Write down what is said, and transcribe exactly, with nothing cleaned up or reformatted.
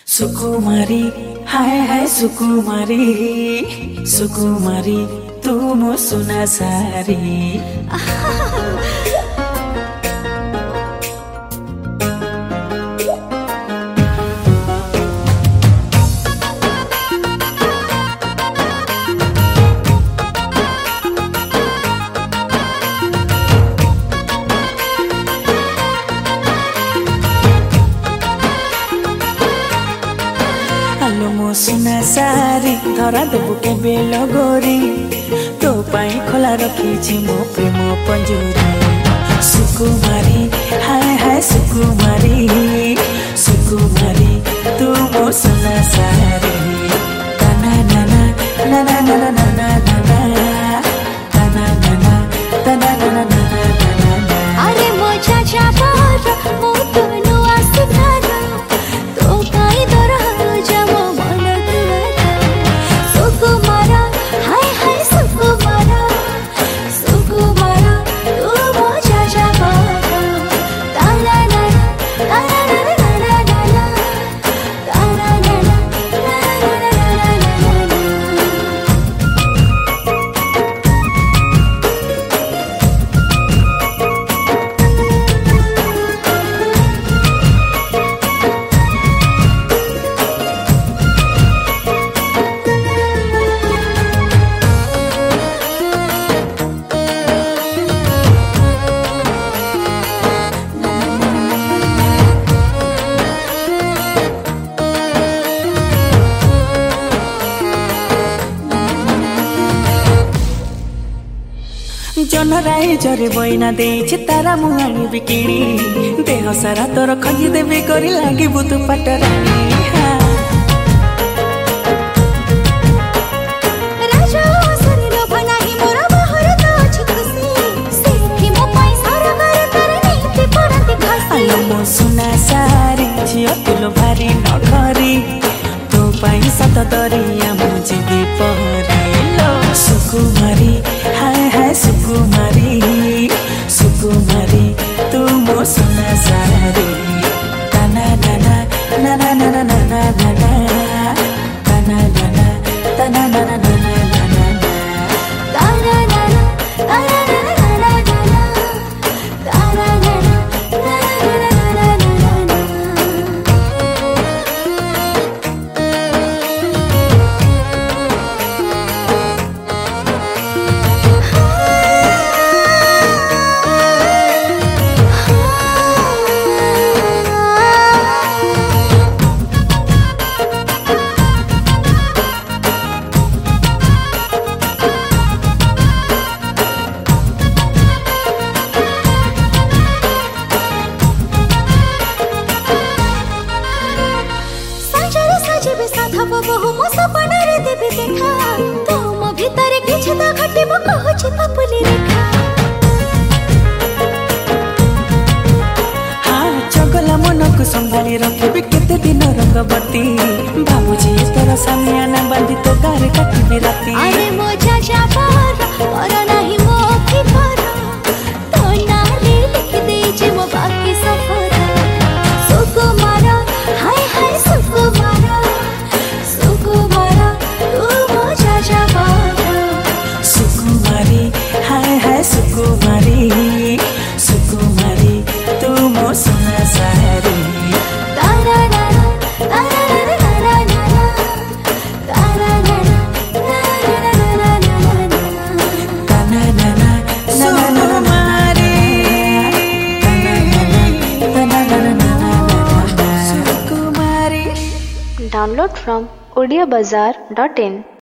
सुकुमारी हाय हाय सुकुमारी सुकुमारी तू मो सुना सारी मो सुना सारी धरा देबु के बेल गोरी तो पाई खोला रखी मो प्रेम पंजूरी सुकुमारी हाय हाय सुकुमारी सुकुमारी तू मो सुना सारी तना नाना नाना नाना नाना नाना तना नाना तना नाना नाना अरे मोजा जाबार मो तनु आसुधार तो काई दरा जमो जनराई जरे बइना देछि तारा मुहानी बिकिनी देह सारा तोर खंजी देबे करी लागी बुतु पटरानी राजा शरीर बनाही मोरा बाहर तो अछि खुशी सेठी मो पैसा रे घर करे नीति पड़ती खसी आलो मो सुना सारी झियो तुलो भारी न घरी तो पैसा तो दरिया मु जीवी पहरी लो सुकुमारी हाय हाय सुकुमारी सुकुमारी तू मो सुना सारी तना नाना नाना नाना नाना नाना तना नाना तना नाना नाना नाना तारा नाना तारा नाना नाना तारा नाना तारा नाना बहु मो सपना रे देबे देखा तो मो भीतर किछ त घटे मो कहछि पपुली रेखा हाँ चगला मन को संभाली रखबे केते दिन रंगवती बाबूजी तोर सामियाना बांधी तो गारे काटी राती अरे मोजा जाबार पर नाही मो फिकर तो नारे लिख दे जे मो बाकी सफर सुकुमार हाय हाय सुकुमार सुकुमारी हाय हाय सुकुमारी सुकुमारी तू मो सुना सारी तारा नाना तारा नाना नाना तारा नाना तारा नाना नाना तना नाना नाना सुकुमारी तना नाना तना नाना नाना सुकुमारी Download from odia bazaar dot in